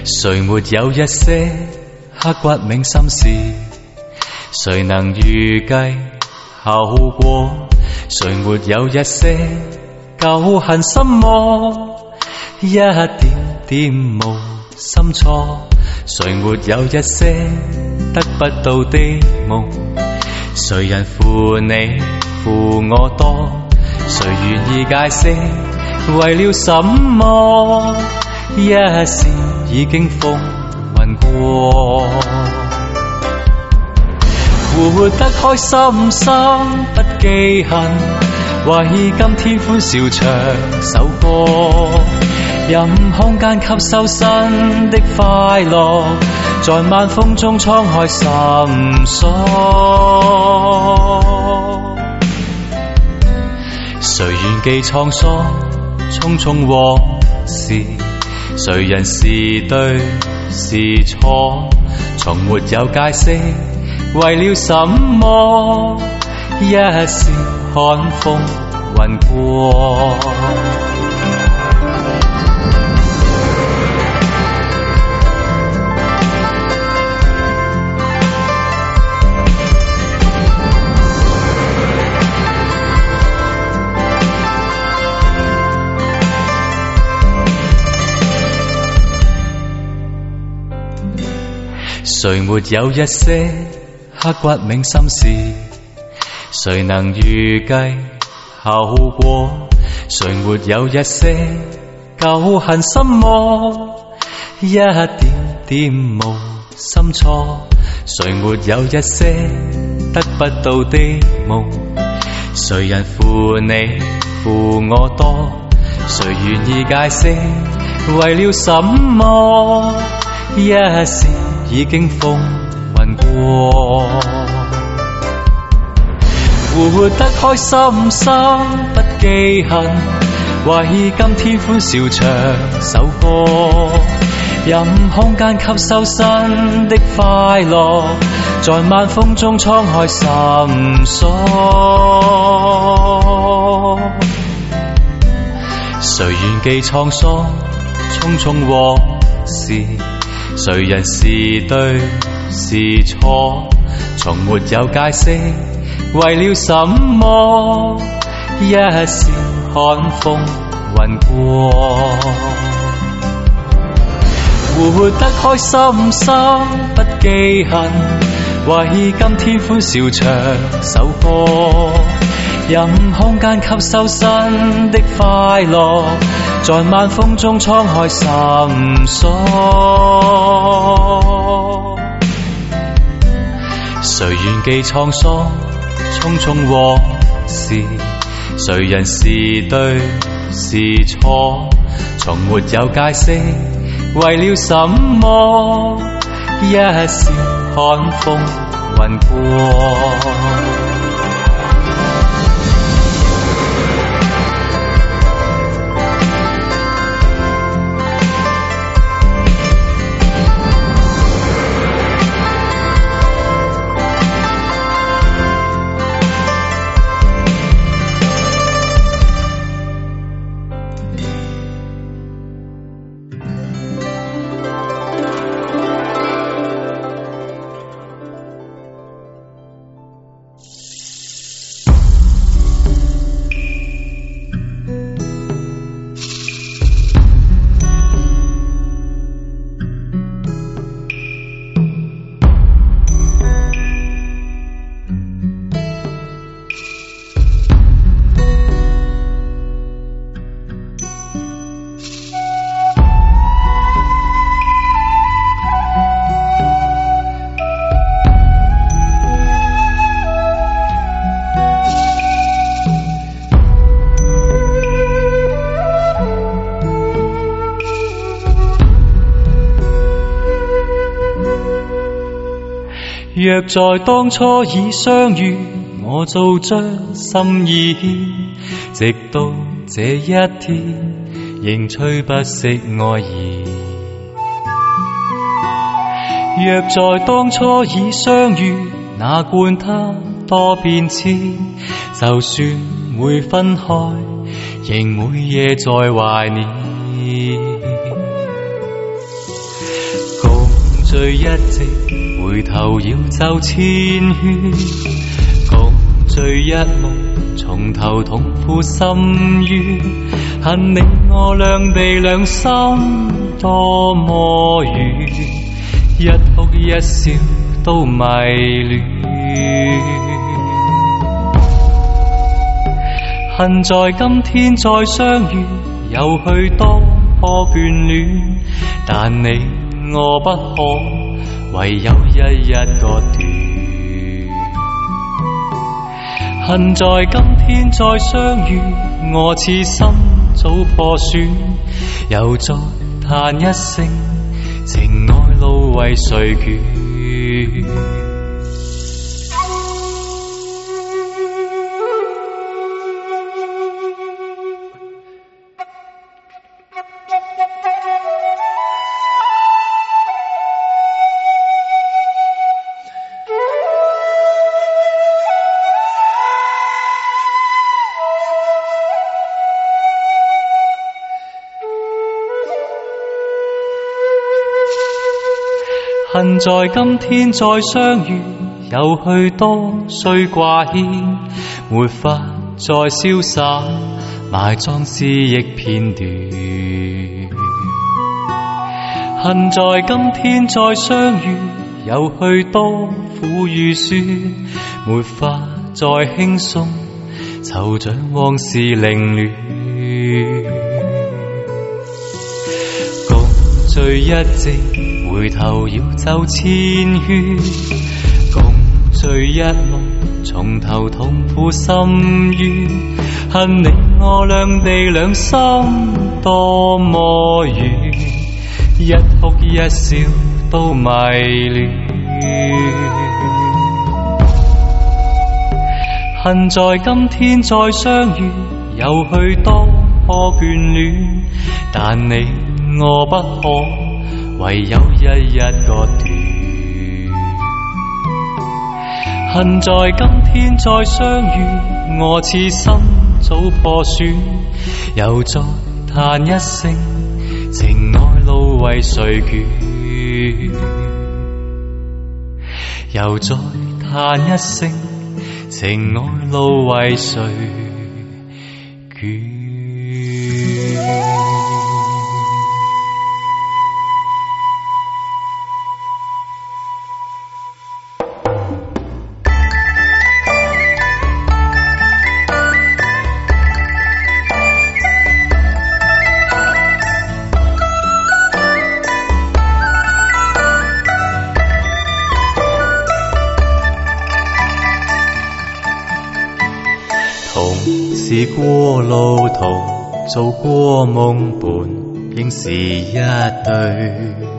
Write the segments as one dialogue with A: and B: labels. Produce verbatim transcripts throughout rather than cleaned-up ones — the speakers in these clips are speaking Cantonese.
A: 谁没有一些刻骨铭心事？谁能预计后果？谁没有一些旧恨心魔？一点点无心错。谁没有一些得不到的梦？谁人负你负我多？谁愿意解释为了什么？一时已经风云过，活得开心心不记恨，为今天欢笑唱首歌，任空间吸收新的快乐，在晚风中敞开心锁。谁愿记沧桑匆匆往事？谁人是对是错？从没有解释为了什么？一时看风云过。谁没有一些刻骨铭心事？谁能预计后果？谁没有一些旧恨心魔？一点点无心错。谁没有一些得不到的梦？谁人负你负我多？谁愿意解释为了什么？一时已经风云过，活得开心心不记恨，为今天欢笑唱首歌，任空间吸收新的快乐，在晚风中敞开心锁。谁愿记沧桑匆匆往事？谁人是对是错？从没有解释为了什么？一时看风云过，活得开心心不记恨，为今天欢笑唱首歌，任空间吸收新的快乐，在晚风中敞开心锁。谁愿记沧桑匆匆往事？谁人是对是错？从没有解释为了什么？一时看风云过。若在當初已相遇，我做將心意牽，直到這一天，仍吹不熄愛意。若在當初已相遇，哪管它多變遷，就算會分開，仍每夜在懷念。 聚一夕，回頭要走千圈，共聚一夢，從頭痛苦深淵，恨你我兩地兩心多麼遠，一哭一笑都迷亂，恨在今天再相遇，又去多麼眷戀，但你我不可，唯有一一割斷。恨在今天再相遇，我此心早破損，又再嘆一聲，情愛路為誰捲？恨在今天再相遇，有許多須掛牽，沒法再瀟灑埋葬思憶片段。恨在今天再相遇，有許多苦與酸，沒法再輕鬆惆悵往事凌亂。共聚一夕，回頭要走千圈，共聚一夢，從頭痛苦深淵，恨你我兩地兩心多麼遠，一哭一笑都迷亂。恨在今天再相遇，有許多麼眷戀，但你我不可，唯有一一割斷。恨在今天再相遇，我此心早破損，又再嘆一聲，情愛路為誰捲？又再嘆一聲，情愛路為誰捲？是過路途，做過夢伴，應是一對。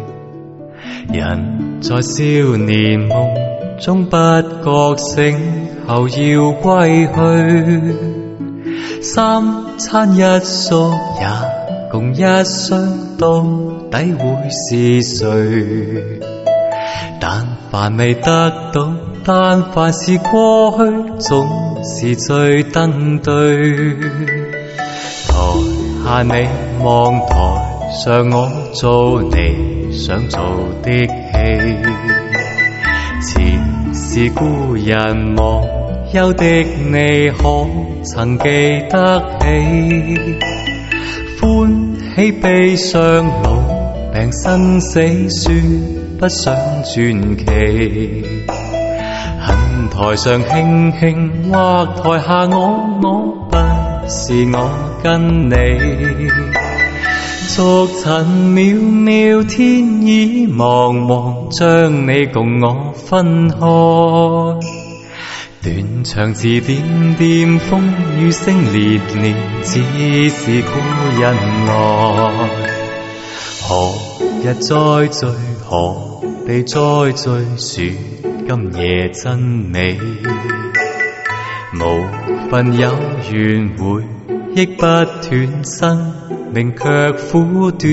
A: 人在少年夢中不覺醒，後要歸去。三餐一宿也共一雙，到底會是誰？但凡未得到，但凡是過去，總是最登對。台下你望台上我做你想做的戲，前是故人忘憂的你，可曾記得起？歡喜悲傷老病生死，算不上傳奇。恨台上輕輕，或台下我我，不是我跟你。逐塵渺渺，天意茫茫，將你共我分開。斷腸字點點，風雨聲連連，只是故人來。何日再聚，何地再聚，說今夜真美。無份有緣回憶不斷，生命卻苦短。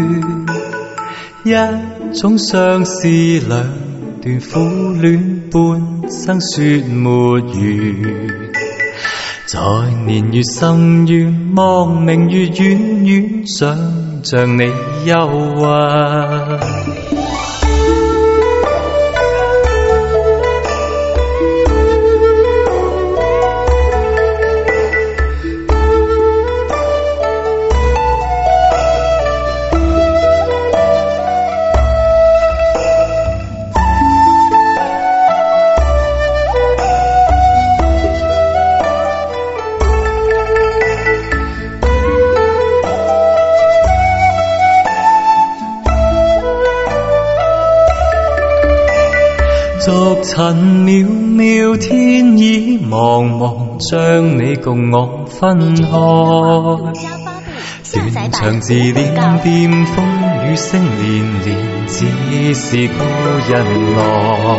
A: 一種相思，兩段苦戀，半生說沒完。在年月深淵，望明月遠遠，想像你憂鬱。 逐塵渺渺，天已茫茫，將你共我分開。斷腸自戀，巔峰雨聲連連，只是個人來。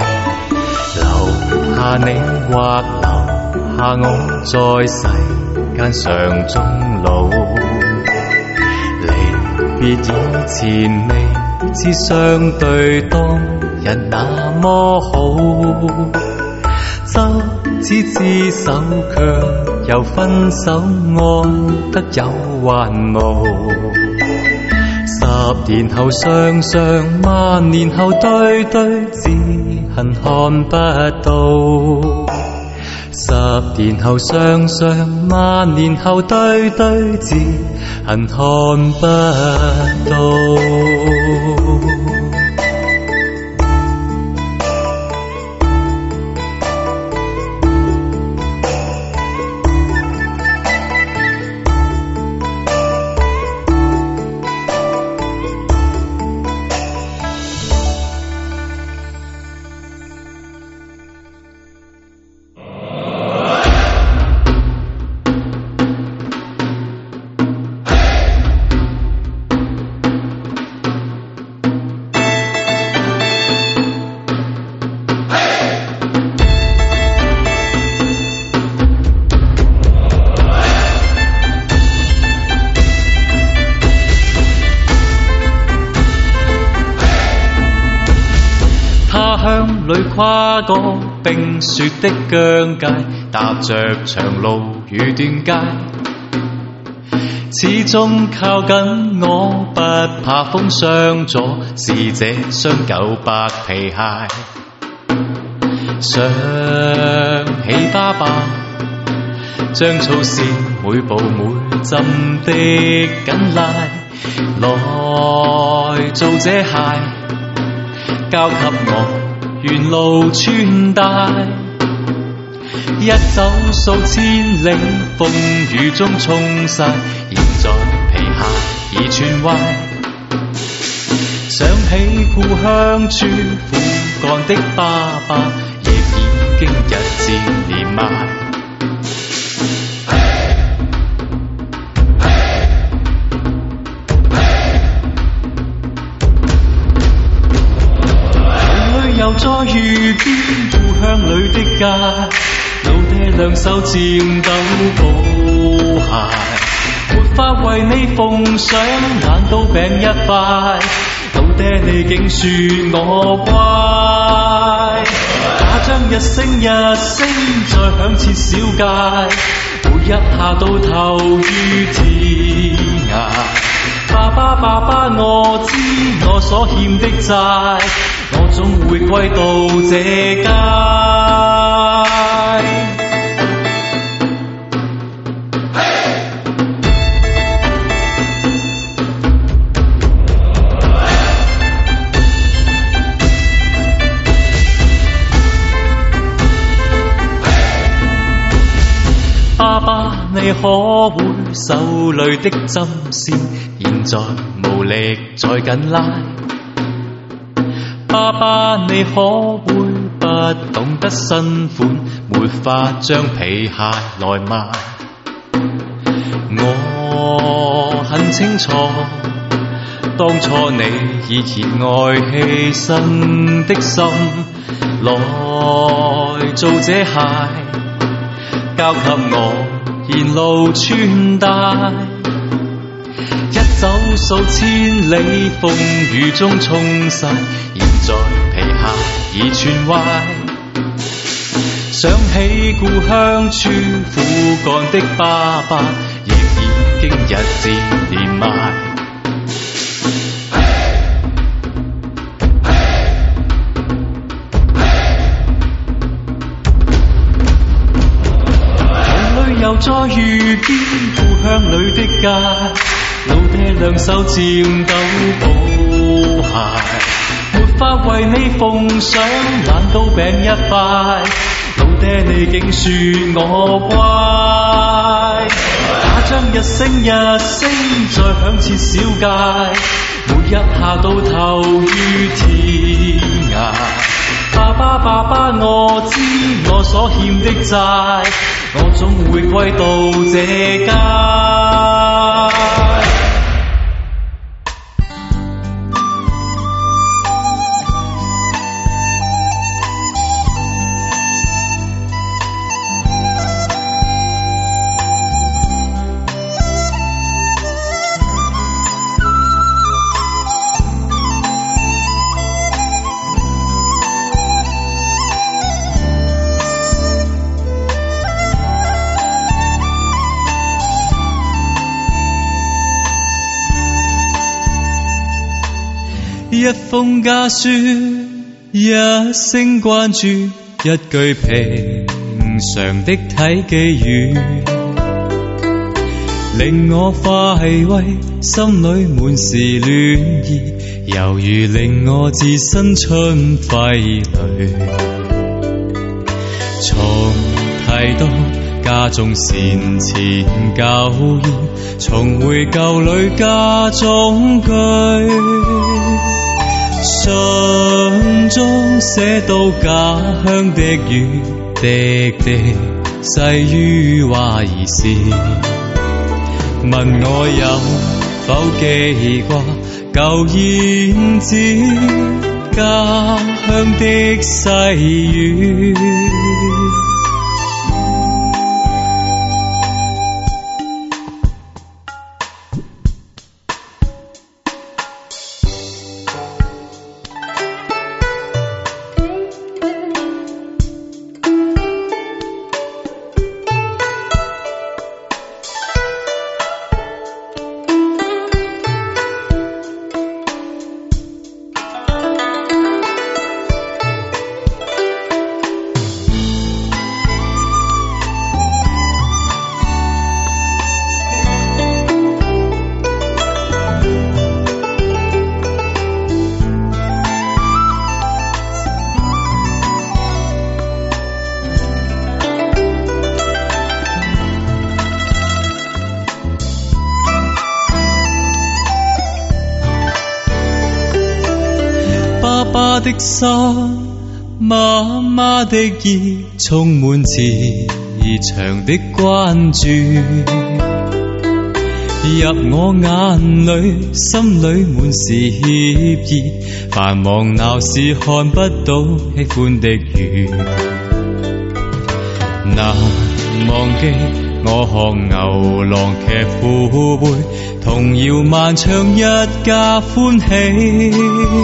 A: 留下你或留下我，在世間上終老。離別以前未知相對當日那麼好，執子之手卻又分手，愛得有還無。十年後雙雙，萬年後對對，只恨看不到。十年後雙雙，萬年後對對，只恨看不到。跨過冰雪的疆界，踏着長路與斷街，始終靠緊我，不怕風霜阻，是這雙舊白皮鞋。想起爸爸將操線每步每針的緊拉，來做這鞋交給我，沿路穿戴，一走數千里，風雨中沖晒，現在皮鞋已穿歪。想起故鄉處苦幹的爸爸，亦已經日漸年邁。又再遇見故鄉裏的街，老爹兩手佔斗補鞋，沒法為你奉上冷刀餅一塊，老爹你竟說我乖。打仗日升日升，再響徹小街，每一下都投於天涯。爸爸爸爸，我知我所欠的債，我總會歸到這街。爸爸，你可會手裏的針線，現在無力再緊拉？爸爸，你可會不懂得新款，沒法將皮鞋來賣？我很清楚，當初你以熱愛犧牲的心來做這鞋，交給我沿路穿戴。一走數千里，風雨中沖晒，現在皮鞋已穿歪。想起故鄉處苦幹的爸爸，亦已經日漸年邁。夢裏又再遇見故鄉裏的街，老爹兩手佔斗補鞋，沒法為你奉上冷刀餅一塊，老爹你竟說我乖。打仗日升日升，再響徹小街，每一下都投於天涯。 爸爸爸爸，我知我所欠的債，我總會歸到這街。一封家書，一聲關注，一句平常的體寄語，令我快慰，心裏滿是暖意，猶如令我置身春暉裏。從提到家中善前舊宴，重回舊裏家中居。信中寫到家鄉的雨滴滴細於話兒時，問我有否記掛舊燕子家鄉的細雨。爸爸的心，媽媽的意，充滿慈祥的關注，入我眼裏，心裏滿是歉意，繁忙鬧市看不到喜歡的雨，難忘記我學牛郎劇父輩，童謠漫唱一家歡喜。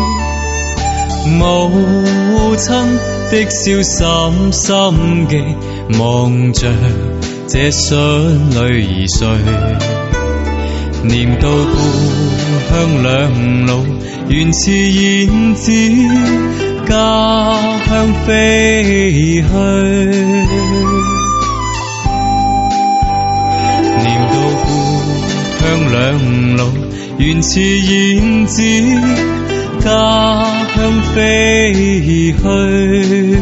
A: 母親的笑深深記，望着這孫女兒睡，念到故鄉兩老，原似燕子家鄉飛去，念到故鄉兩老，原似燕子家鄉飛去。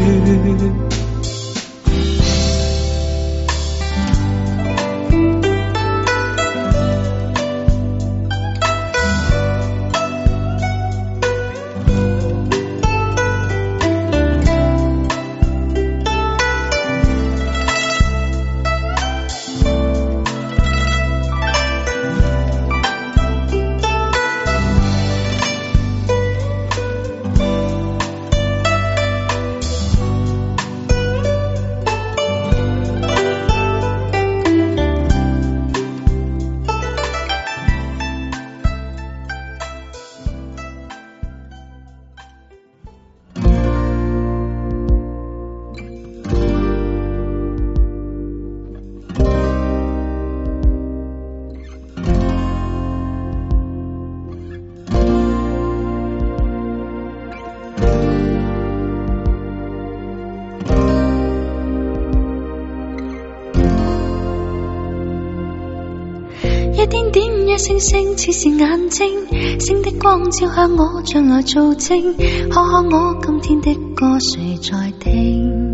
B: 一點點一星星似是眼睛，星的光照向我，將來做證，看看我今天的歌誰在聽？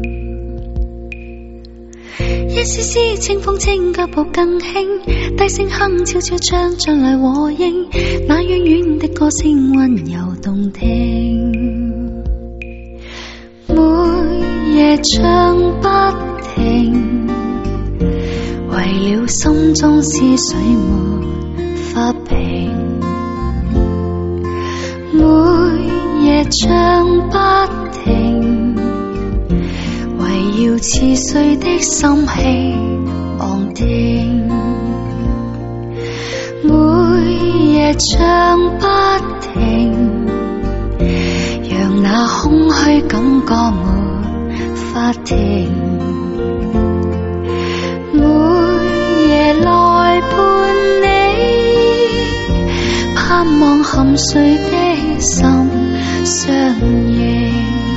B: 一絲絲清風清腳步更輕，低聲哼悄悄將將來和應，那遠遠的歌聲溫柔動聽。 夜唱不停，為了心中思緒沒法平。每夜唱不停，為要似碎的心氣昂定。每夜唱不停，讓那空虛感覺沒法停。每夜來伴你，盼望含睡的心相應。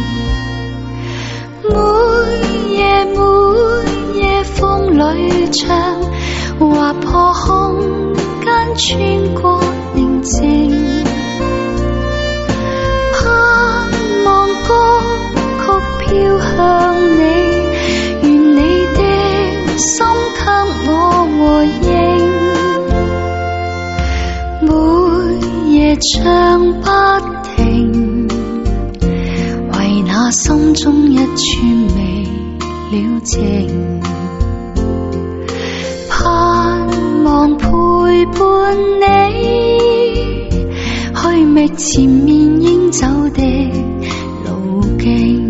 B: 每夜每夜風裏唱，劃破空間穿過寧靜。盼望歌曲飄向你，願你的心給我回應。每夜唱不停，為那心中一串未了情。盼望陪伴你，去覓前面應走的路徑。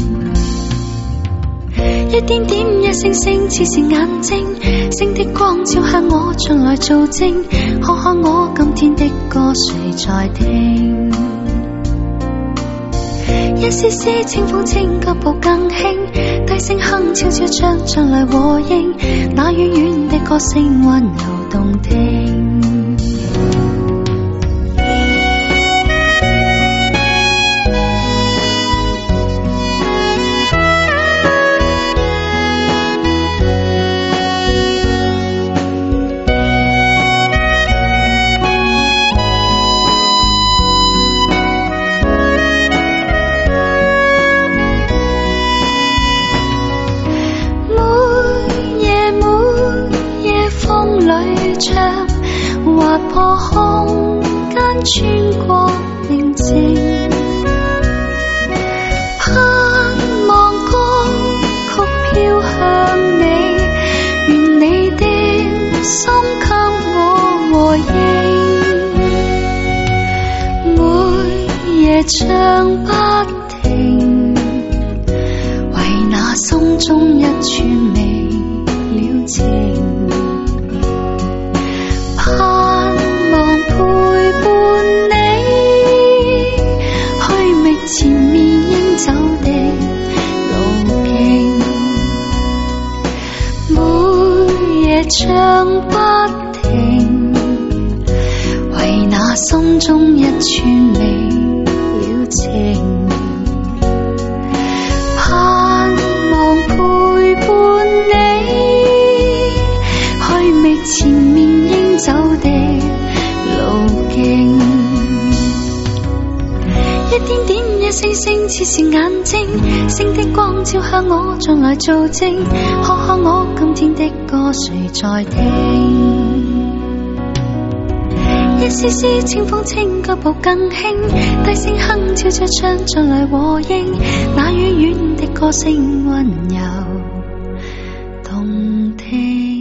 B: 一點點一星星似是眼睛，星的光照下我進來做證，看看我今天的歌誰在聽。一絲絲清風清腳步更輕，低聲哼悄悄唱進來和應，那遠遠的歌聲溫柔動聽。劃破空間穿過寧靜，盼望歌曲飄向你，願你的心給我回應。每夜唱不停，為那心中一串未了情。盼望陪伴你，去覓前面應走的路徑。每夜唱不停，為那心中一串未了情。盼望陪伴你，去覓前面應走的路徑。一點點一星星似是眼睛，星的光照下我進來做證，看看我今天的歌誰在聽。一絲絲清風清腳步更輕，低聲哼悄悄唱進來和應，那遠遠的歌聲溫柔動聽。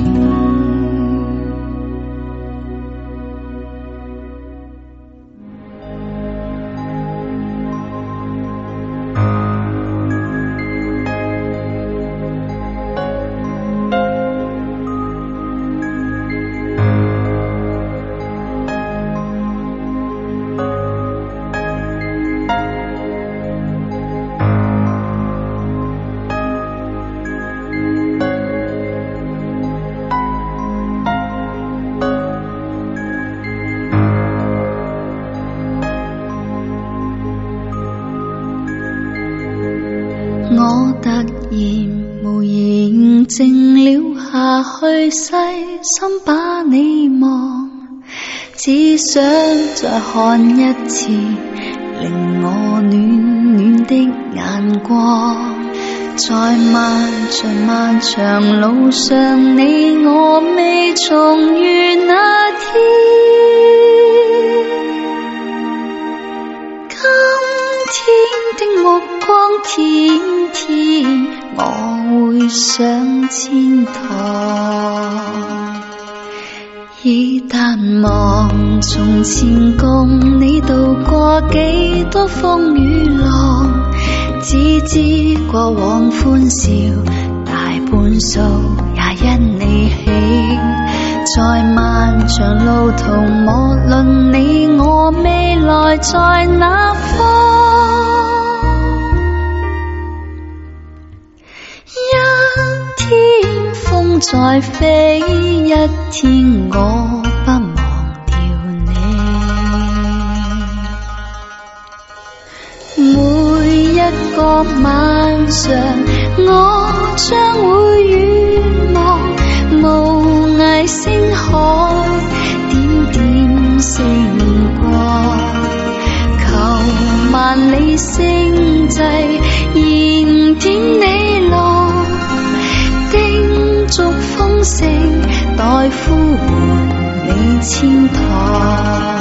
B: 我突然無言靜了下去，細心把你望，只想再看一次令我暖暖的眼光。在漫長漫長路上，你我未重遇那天，今天的目光光天天，我會上天堂。已淡忘從前共你渡過幾多風雨浪，只知過往歡笑大半數也因你起。在漫長路途，無論你我未來在哪方，一天風再飛，一天我不忘掉你。每一個晚上，我將會遠望無涯星海，點點星光，求萬里星際燃點你浪，叮囑風聲待呼喚你千趟。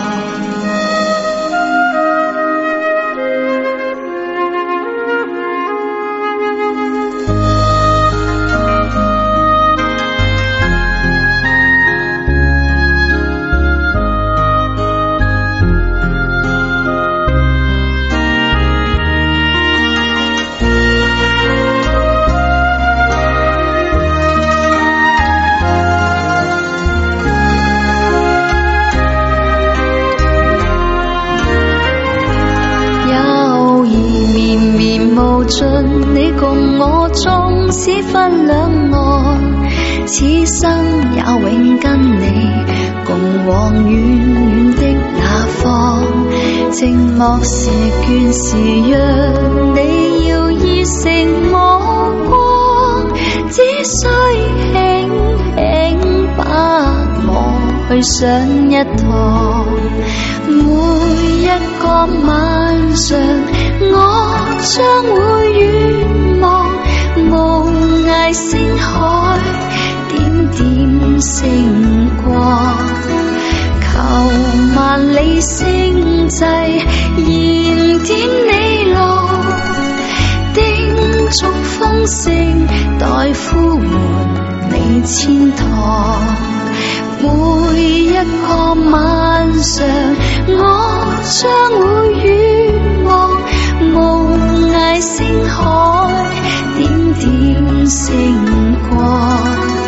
B: 你共我縱使分兩岸，此生也永跟你共往遠遠的那方。寂寞時倦時，若你要熱誠目光，只需輕輕把我去上一趟。每一個晚上，我將會遠望無涯星海，點點星光，求萬里星際燃點你浪，叮囑風聲待呼喚你千趟。每一個晚上，我將會遠望無涯星海，點點星光，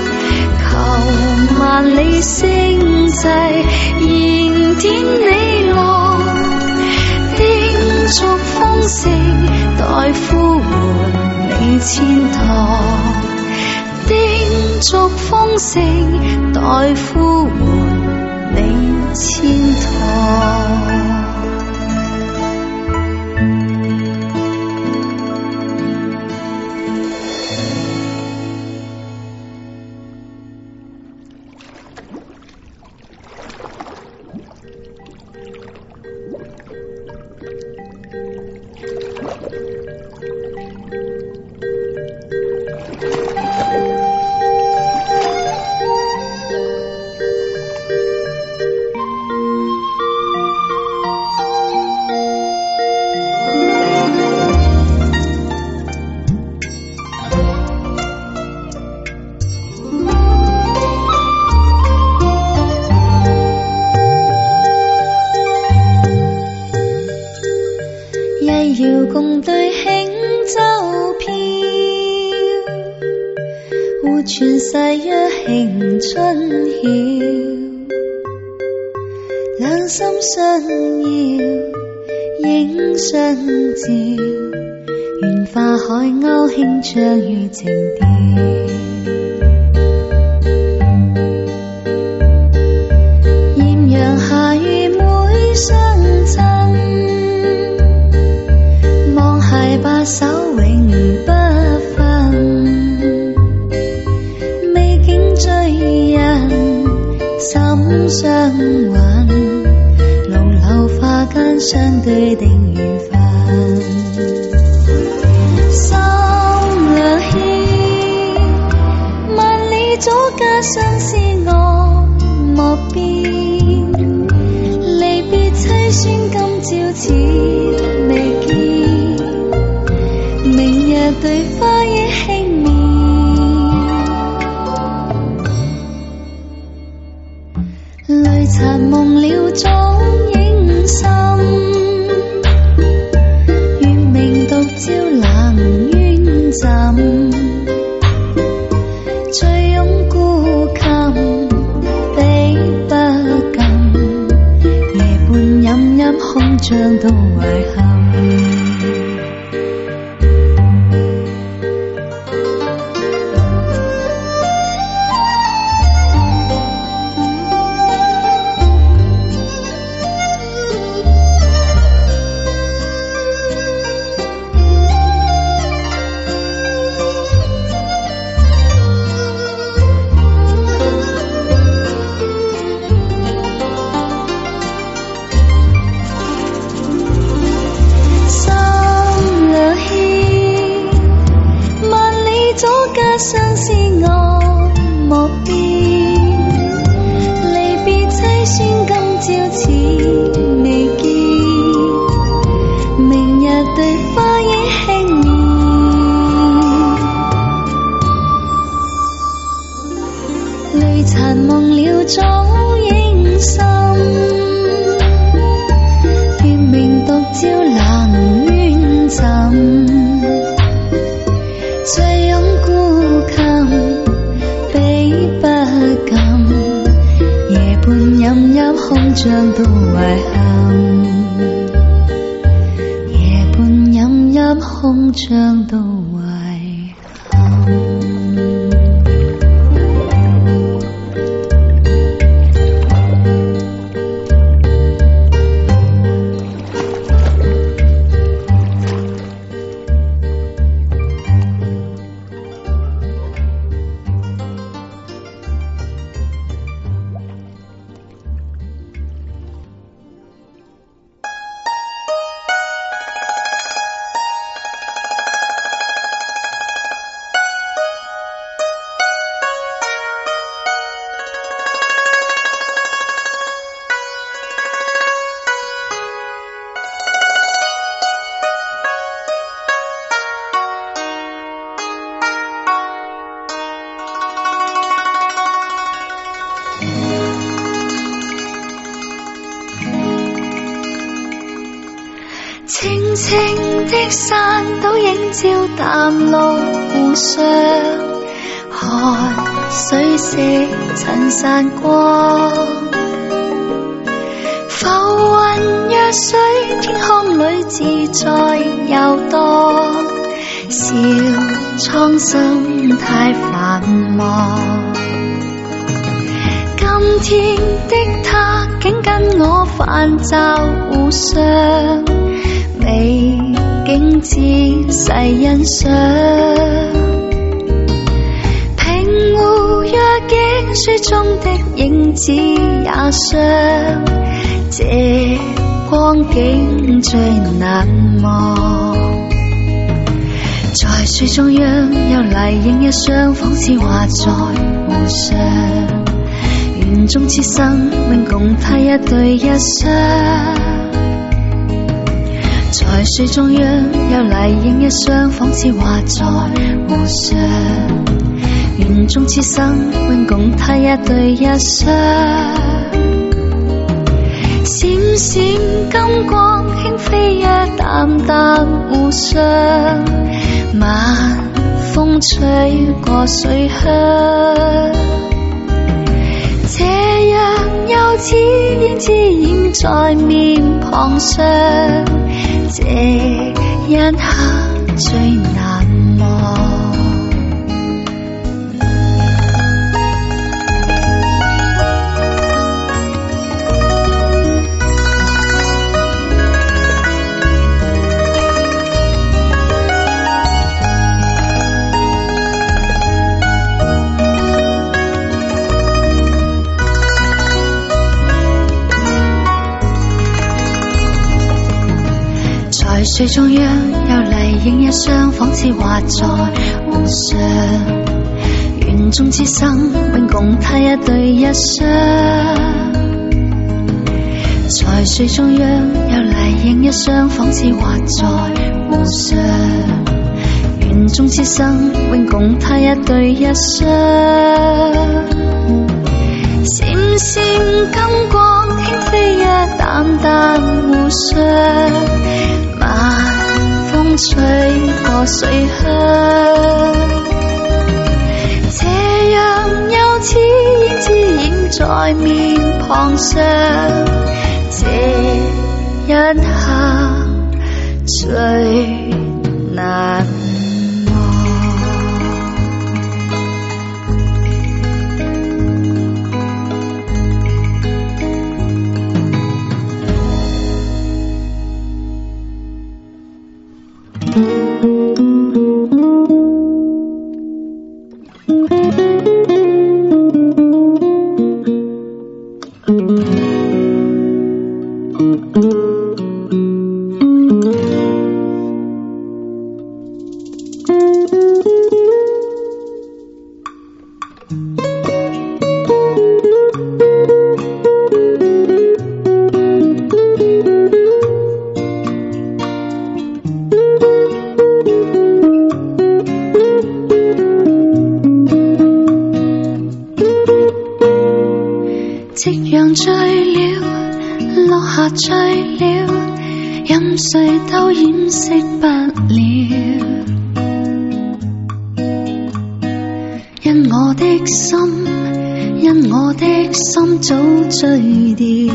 B: 求萬里星際燃點你浪，叮囑風聲待呼喚你千趟，叮囑風聲待呼喚你千趟。共對輕舟飄，互傳誓約慶春曉，兩心相邀，影相照，願化海鷗輕唱於情調。豔陽下與妹相親，把手永不分，美景醉人心相韻，濃流花間相對定緣分。心兩牽，萬里阻隔相思愛莫變，離別凄酸今朝似未見。 到遺憾。 相思我莫變，離別凄酸今朝似未見，明日對花影輕現，淚殘忘了早影深，月明獨照冷冤枕。空將到遺憾，夜半飲泣空將到遺憾。青青的山倒映照淡綠湖上，看水色襯散光，浮雲若水，天空裏自在遊蕩，笑蒼生太繁忙。今天的他竟跟我泛照湖上，美景只世欣賞，平湖若鏡書中的影子也像，這光景最難忘。在水中央有麗影一雙，仿似畫在湖上，願終此生永共他一對一雙。在水中央有麗影一雙，仿似畫在湖上，願終此生永共他一對一雙。閃閃金光輕飛躍淡淡湖上，晚風吹過水鄉，這樣又似影自染在面龐上，這一刻最難忘。在水中央有麗影一雙，仿似畫在湖上，願終此生永共他一對一雙。在水中央有麗影一雙，仿似畫在湖上，願終此生永共他一對一雙。閃閃金光輕飛躍淡淡湖上，晚風吹過水鄉，這樣又似影自染在面龐上，這一刻最難忘。夕陽醉了，落下醉了，任誰都掩飾不了。因我的心，因我的心早醉掉。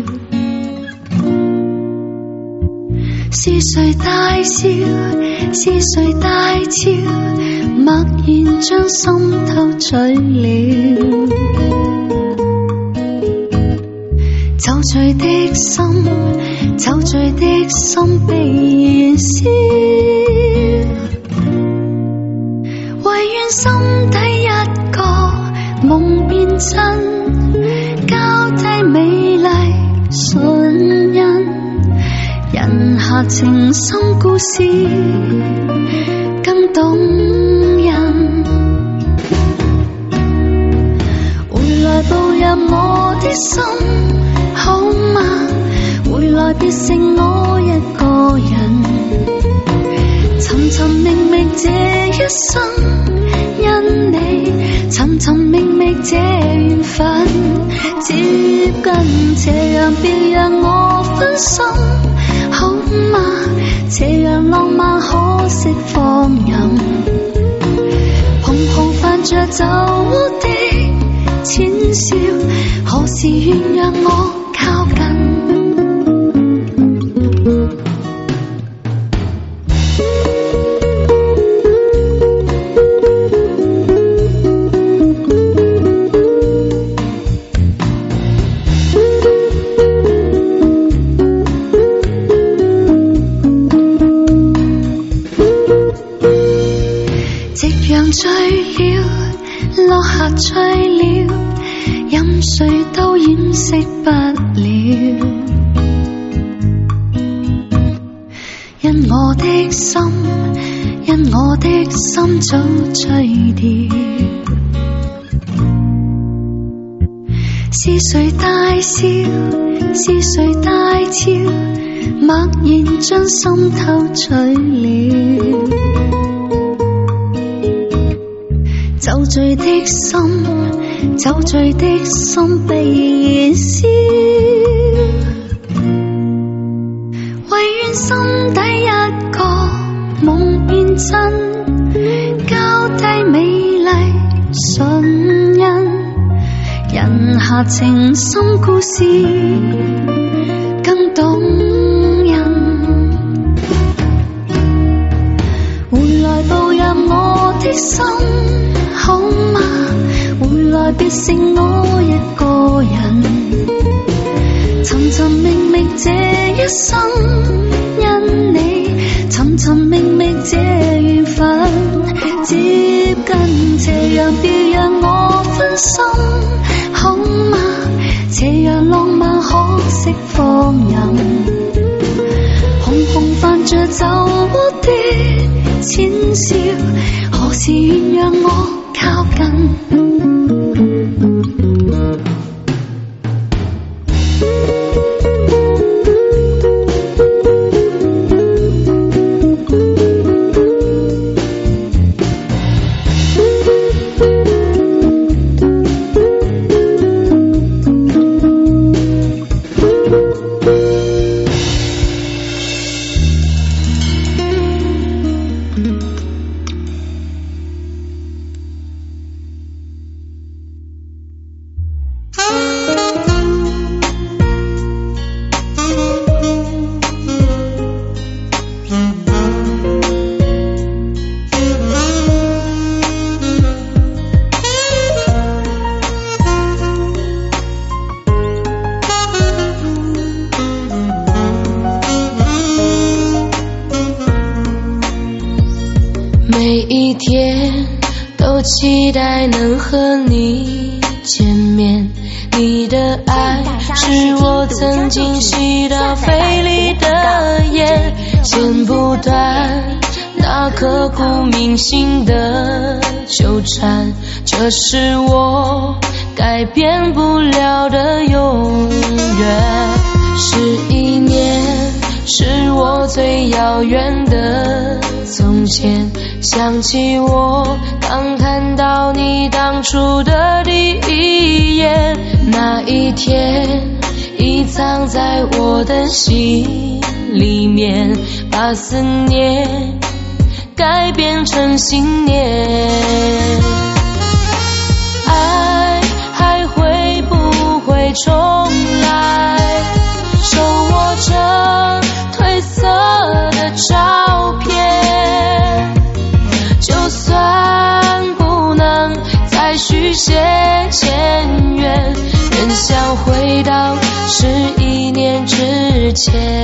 B: 是誰大笑？是誰大笑？默然將心偷取了。酒醉的心，酒醉的心被燃燒，唯願心底一個夢變真，交替美麗唇印，人下情深故事更動人。回來步入我的心，好嗎？回來別剩我一個人，尋尋覓覓這一生，因你尋尋覓覓這緣分，接近斜陽別讓我分心，好嗎？斜陽浪漫可惜放任，蓬蓬泛着酒窩的淺笑，何時願讓我靠近？夕陽醉了，落下醉了，任誰都掩飾不了。因我的心，因我的心早醉掉。是誰大笑？是誰大笑？默然將心偷取了。酒醉的心，酒醉的心被燃燒，唯願心底一個夢變真，交替美麗唇印，人下情深故事更動人。回來步入我的心，好嗎？回來別剩我一個人，尋尋覓覓這一生，因你尋尋覓覓這緣分，接近斜陽別讓我分心，好嗎？斜陽浪漫可惜放任，紅紅泛着酒窩的淺笑，何時願讓我靠近？
C: 每一天都期待能和你见面，你的爱是我曾经吸到肺里的烟，剪不断那刻骨铭心的纠缠，这是我改变不了的永远。十一年是我最遥远的从前，想起我刚看到你当初的第一眼，那一天已藏在我的心里面，把思念改变成信念。爱还会不会重来，手握着褪色的照片，就算不能再续写前缘，仍想回到十一年之前。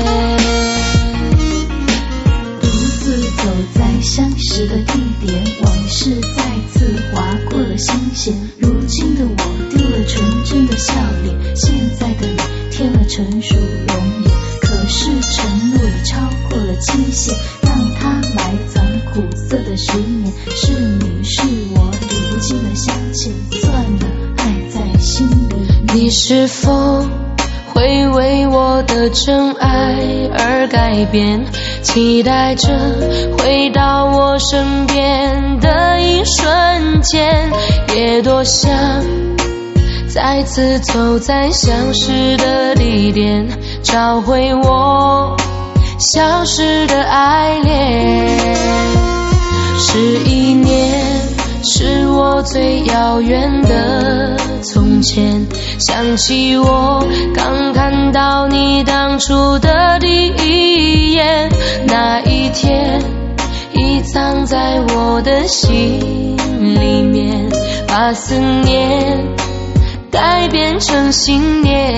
B: 独自走在相识的地点，往事再次划过了心弦，如今的我丢了纯真的笑脸，现在的你添了成熟容颜，可是承诺已超过了期限，让它埋藏苦涩的十年，是你是我理不清的相欠，算了，爱在心里。
C: 你是否会为我的真爱而改变，期待着回到我身边的一瞬间，也多想再次走在相识的地点，找回我消失的爱恋。十一年是我最遥远的从前，想起我刚看到你当初的第一眼，那一天已藏在我的心里面，把思念改变成信念。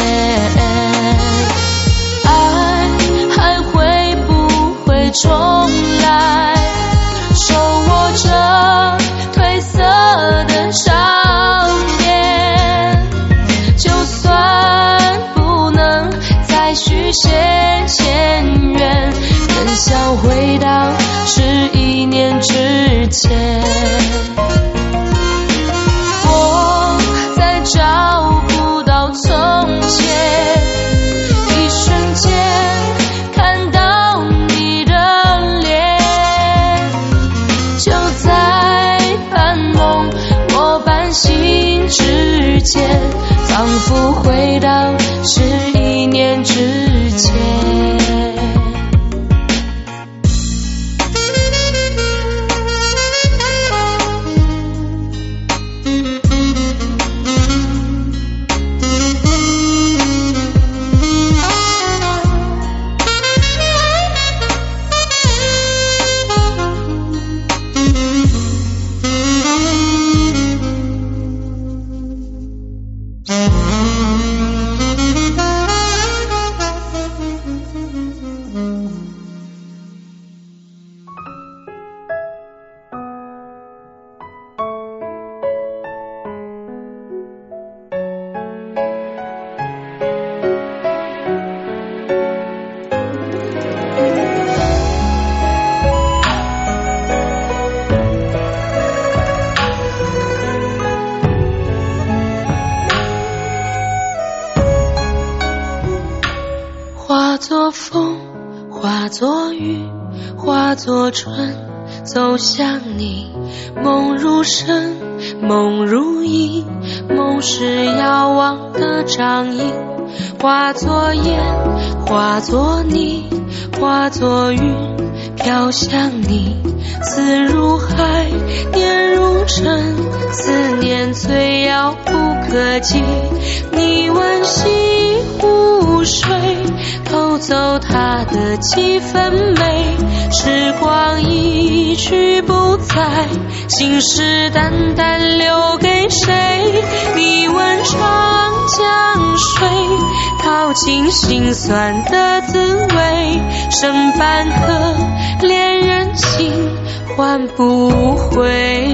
C: 爱还会不会重来，手握着褪色的照片，就算不能再续写前缘，更想回到十一年之前。我在找不到从前，一瞬间看到你的脸，就在半梦我半醒之间，仿佛回到十一年之前。化作风，化作雨，化作春，走向你。梦如声，梦如影，梦是遥望的掌印。化作烟，化作泥，化作云，飘向你。思如海，念如尘，思念最遥不可及。你闻西湖水，偷走它的几分美。时光一去不再，信誓旦旦留给谁？你闻长江水，淘尽心酸的滋味。剩半颗恋人情， 换不回。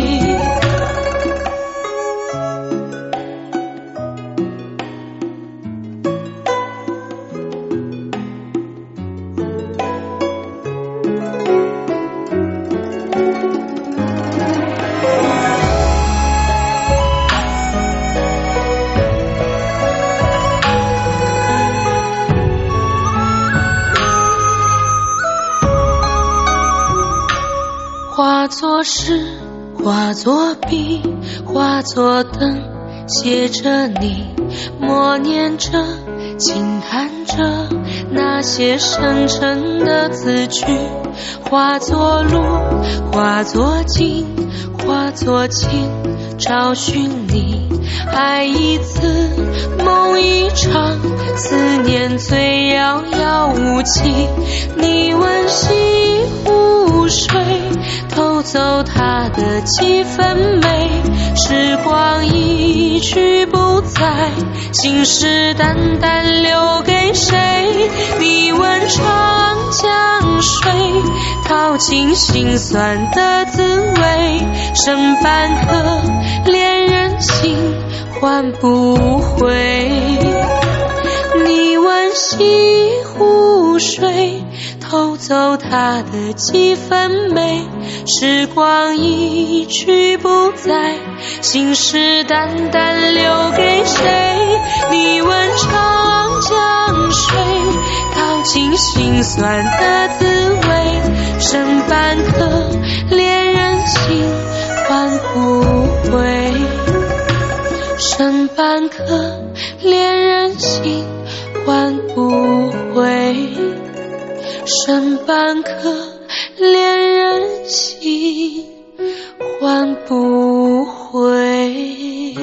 C: 化作诗，化作笔，化作灯，写着你，默念着，轻弹着那些深沉的字句。化作路，化作景，化作情，找寻你。爱一次，梦一场，思念最遥遥无期。你温习湖水，偷走它的几分美。时光一去不再，信誓旦旦留给谁？你问长江水，淘尽心酸的滋味。剩半颗恋人心，换不回。你温习湖水，偷走它的几分美。时光一去不再，信誓旦旦留给谁？你问长江水，淘尽心酸的滋味。剩半颗恋人心，换不回。剩半颗恋人心，换不回。剩半颗恋人心，换不回。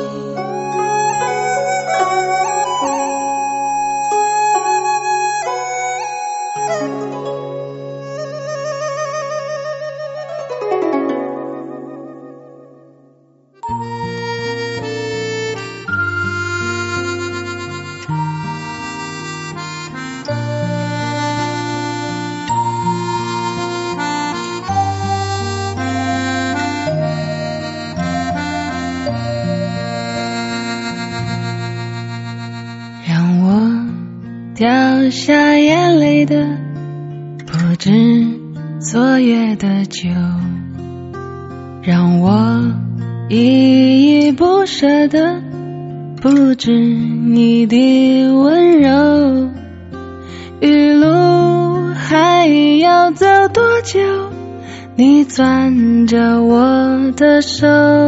D: 掉下眼泪的不止昨夜的酒，让我依依不舍的不止你的温柔。余路还要走多久？你攥着我的手，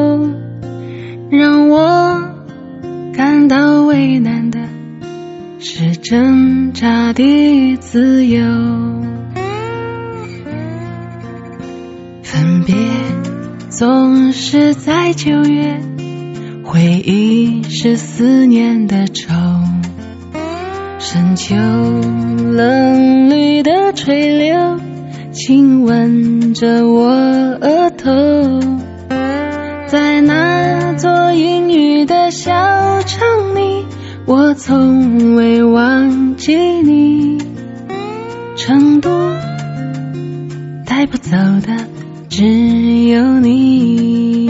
D: 让我感到为难的是挣扎的自由。分别总是在九月，回忆是思念的愁。深秋冷绿的垂柳，亲吻着我额头。在那座阴雨的小城里，我从未忘记你。成都带不走的只有你，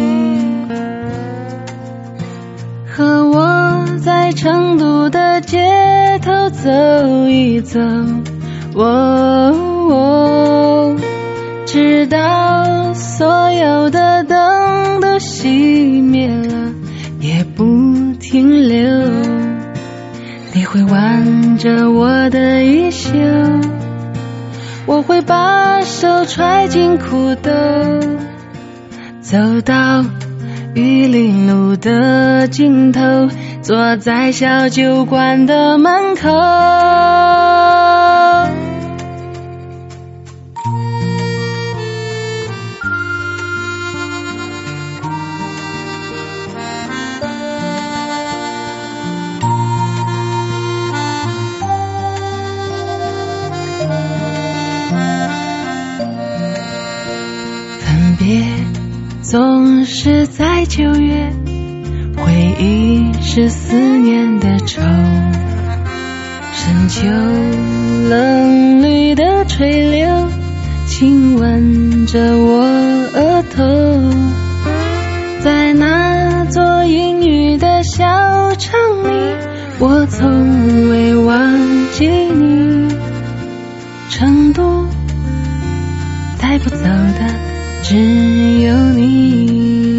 D: 和我在成都的街头走一走，哦哦，直到所有的灯都熄灭了，也不停留。你会挽着我的衣袖，我会把手揣进裤兜，走到玉林路的尽头，坐在小酒馆的门口。总是在九月，回忆是思念的愁。深秋冷绿的垂柳， 亲吻着我额头，在那座阴雨的小城里，我从未忘记你。成都带不走的只有你，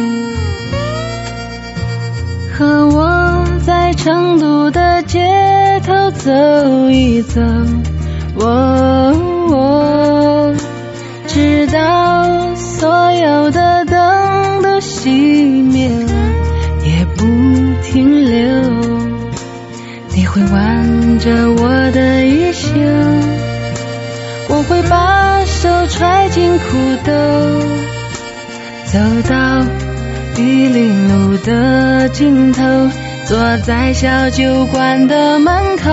D: 和我在成都的街头走一走，我我直到所有的灯都熄灭了也不停留。你会挽着我的衣袖，我会把手揣进裤兜，走到玉林路的尽头，坐在小酒馆的门口，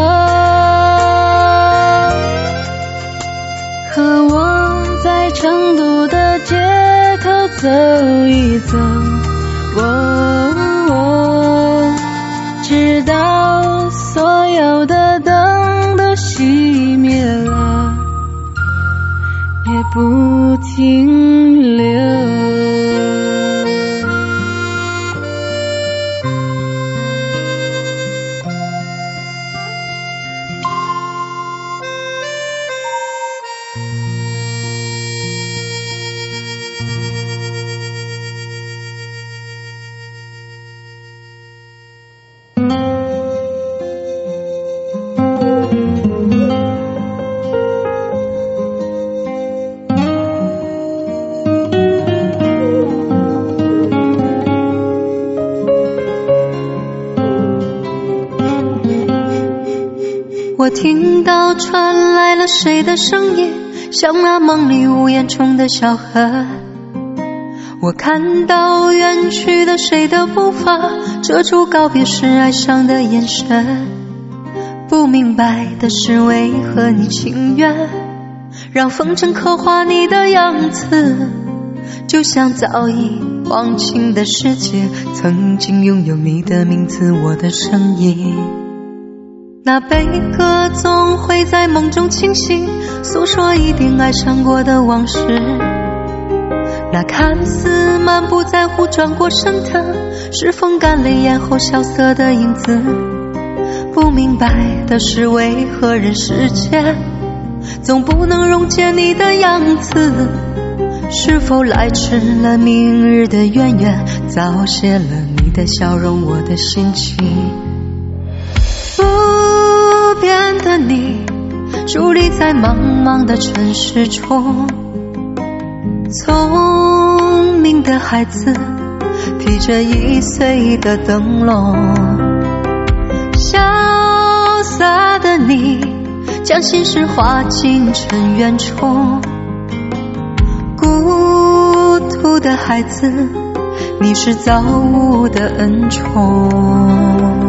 D: 和我在成都的街头走一走，我我直到所有的灯都熄灭了也不停留。
B: 我听到传来了谁的声音，像那梦里无言中的小河。我看到远去的谁的步伐，遮住告别时哀伤的眼神。不明白的是为何你情愿让风筝刻画你的样子，就像早已忘情的世界曾经拥有你的名字，我的声音。那悲歌总会在梦中清醒，诉说一定爱上过的往事。那看似满不在乎转过身的，是风干泪眼后萧瑟的影子。不明白的是为何人世间总不能溶解你的样子，是否来迟了明日的渊源，早谢了你的笑容，我的心情。不变的你伫立在茫茫的城市中，聪明的孩子披着易碎的灯笼，潇洒的你将心事化进尘缘中，孤独的孩子你是造物的恩宠。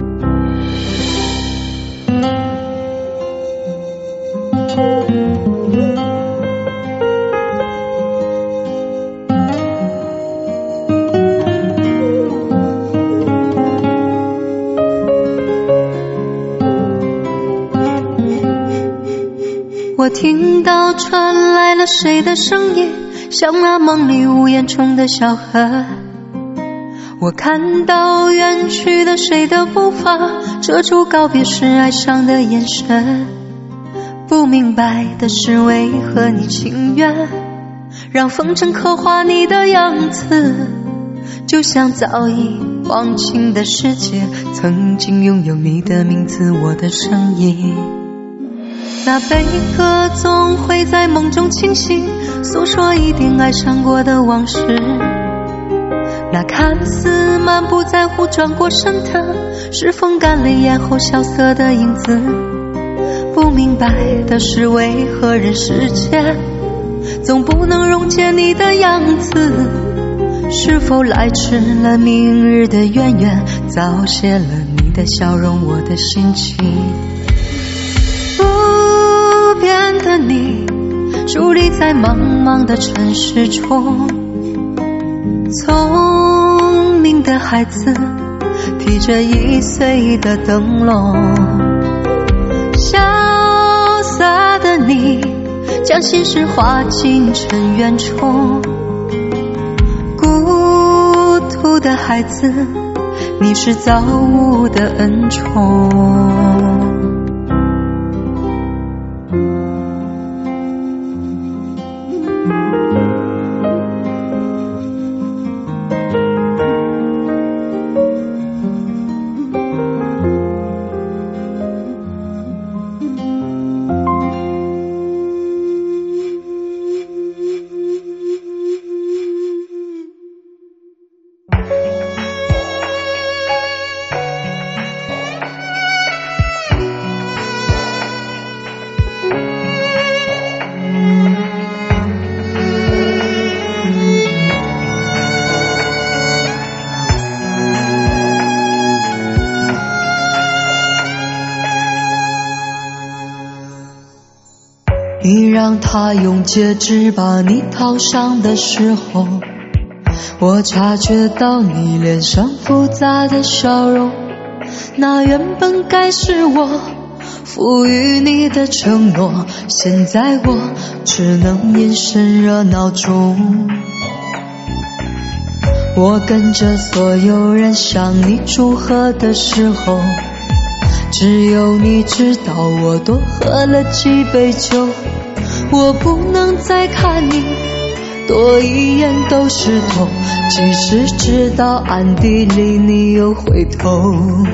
B: 我听到传来了谁的声音，像那梦里无言中的小河。我看到远去的谁的步伐，遮住告别时哀伤的眼神。不明白的是为何你情愿让风筝刻画你的样子，就像早已忘情的世界曾经拥有你的名字，我的声音。那悲歌总会在梦中清醒，诉说一定爱上过的往事。那看似满不在乎转过身的，是风干泪眼后萧瑟的影子。不明白的是为何人世间总不能溶解你的样子，是否来迟了明日的渊源，早谢了你的笑容，我的心情。不变的你伫立在茫茫的城市中，聪明的孩子披着易碎的灯笼，潇洒的你将将心事化进尘缘中。孤独的孩子，你是造物的恩宠。
E: 你让他用戒指把你套上的时候，我察觉到你脸上复杂的笑容，那原本该是我赋予你的承诺，现在我只能隐身热闹中。我跟着所有人向你祝贺的时候，只有你知道我多喝了几杯酒。我不能再看你多一眼都是痛，即使知道暗地里你又回头。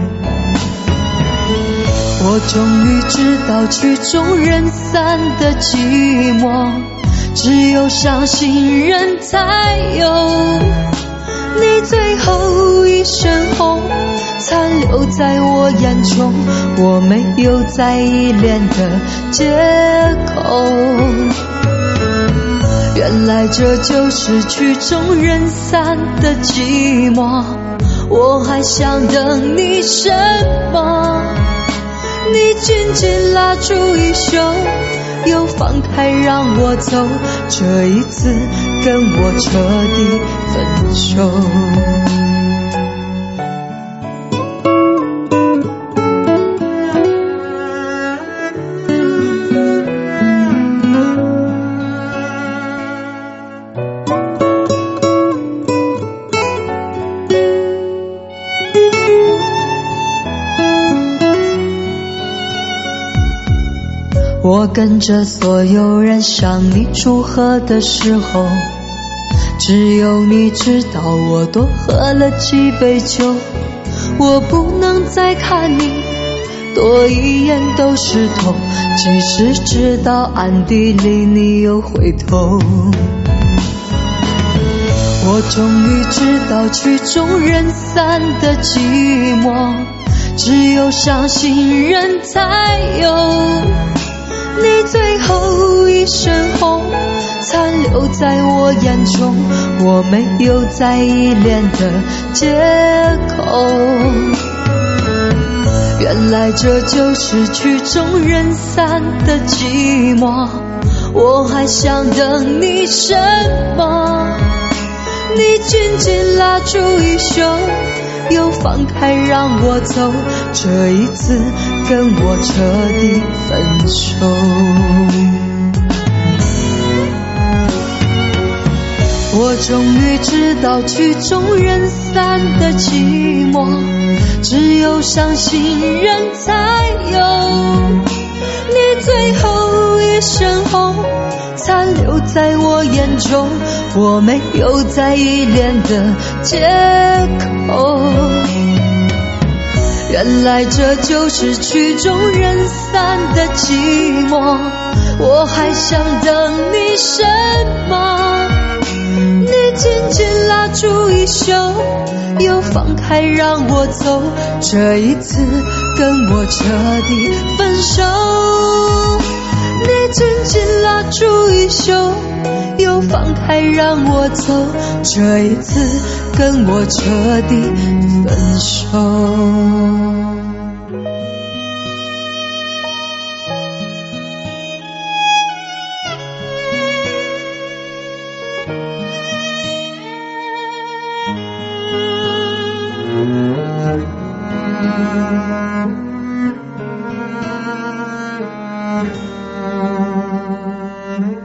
E: 我终于知道曲终人散的寂寞，只有伤心人才有。你最后一身红残留在我眼中，我没有再依恋的借口。原来这就是曲终人散的寂寞，我还想等你什么？你紧紧拉住衣袖，又放开让我走，这一次跟我彻底分手。我跟着所有人向你祝贺的时候，只有你知道我多喝了几杯酒。我不能再看你多一眼都是痛，即使知道暗地里你又回头。我终于知道曲终人散的寂寞，只有伤心人才有。你最后一身红残留在我眼中，我没有再依恋的借口。原来这就是曲终人散的寂寞，我还想等你什么？你紧紧拉住衣袖，又放开让我走，这一次跟我彻底分手。我终于知道曲终人散的寂寞，只有伤心人才有。你最后一身红残留在我眼中，我没有再依恋的借口。原来这就是曲终人散的寂寞，我还想等你什么？你紧紧拉住衣袖，又放开让我走，这一次跟我彻底分手。你紧紧拉住衣袖，又放开让我走，这一次跟我彻底分手。
C: 嗯